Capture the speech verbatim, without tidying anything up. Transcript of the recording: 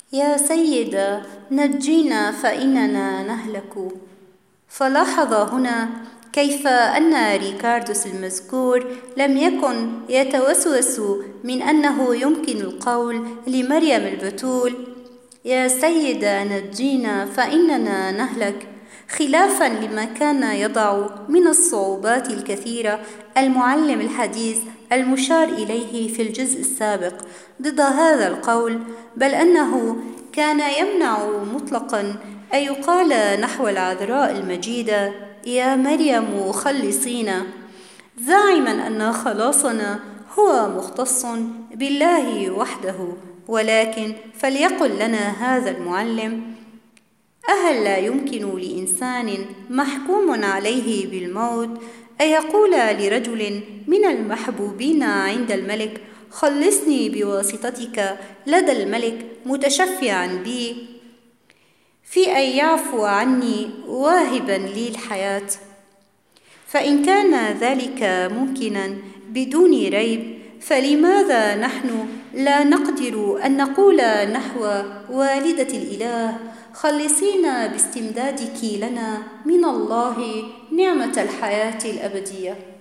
يا سيدة نجينا فإننا نهلك. فلاحظ هنا كيف أن ريكاردوس المذكور لم يكن يتوسوس من أنه يمكن القول لمريم البتول يا سيدة نجينا فإننا نهلك، خلافاً لما كان يضع من الصعوبات الكثيرة المعلم الحديث المشار إليه في الجزء السابق ضد هذا القول، بل أنه كان يمنع مطلقاً أن يقال نحو العذراء المجيدة يا مريم خلصينا، زاعماً أن خلاصنا هو مختص بالله وحده. ولكن فليقل لنا هذا المعلم: أهل لا يمكن لإنسان محكوم عليه بالموت أن يقول لرجل من المحبوبين عند الملك خلصني بواسطتك لدى الملك متشفعا بي في أن يعفو عني واهبا لي الحياة؟ فإن كان ذلك ممكنا بدون ريب، فلماذا نحن لا نقدر أن نقول نحو والدة الإله: خلصينا باستمدادك لنا من الله نعمة الحياة الأبدية؟